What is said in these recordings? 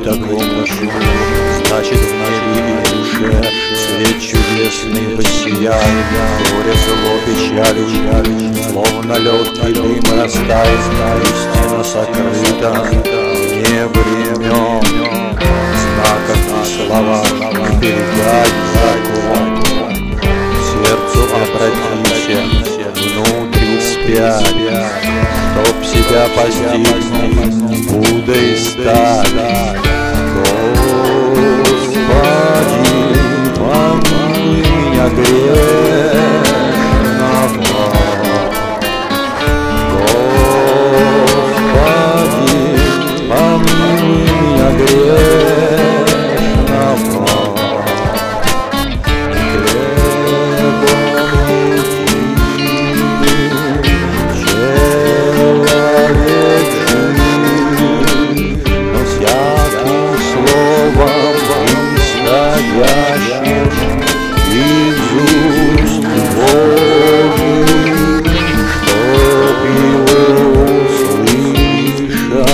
такому чуду, значит в небе и душе свет чудесный воссияет, горе, зло, печаль, словно легкий дым растает, истина сокрыта вне времен. Знаков и слова передать закон, сердцу обратись, внутри спять, чтоб себя постигнуть, Буддой стать. Господи, помилуй меня грешного. Господи, помилуй меня грешного. Из уст Божьих, чтоб его услышать,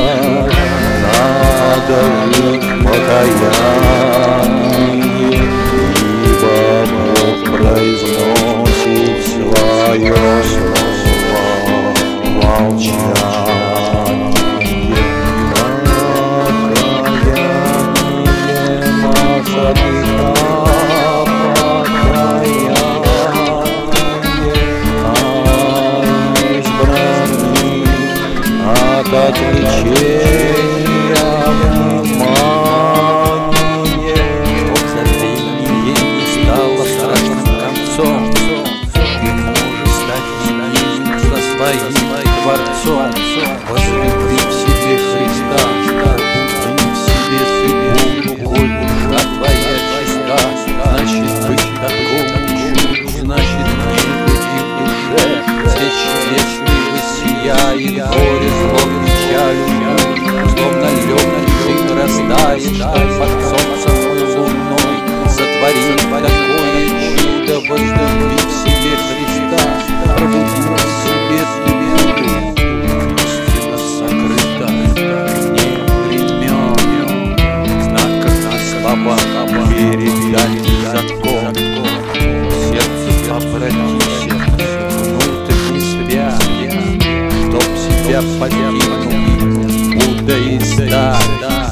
надо жить в покаянии, ибо Бог произносит свое слово молчание. Отречения, внимание, чтоб забвение не стало страшным концом, ты можешь стать ним со своим Творцом. Возлюби в себе Христа, возлюби в себе судьбу, коль душа твоя чиста. Значит, быть такому чуду, значит, не быть в душе. Свет чудесный воссияет, горе, зло, словно легкий дым растает, чтоб под солнцем и луной сотворить такое чудо. Возлюби в себе Христа, пробуди в себе душу, истина сокрыта вне времен. Знаков и слова передать закон, сердцу обратись, внутрь связь, чтоб себя постигнуть, Буддой стать.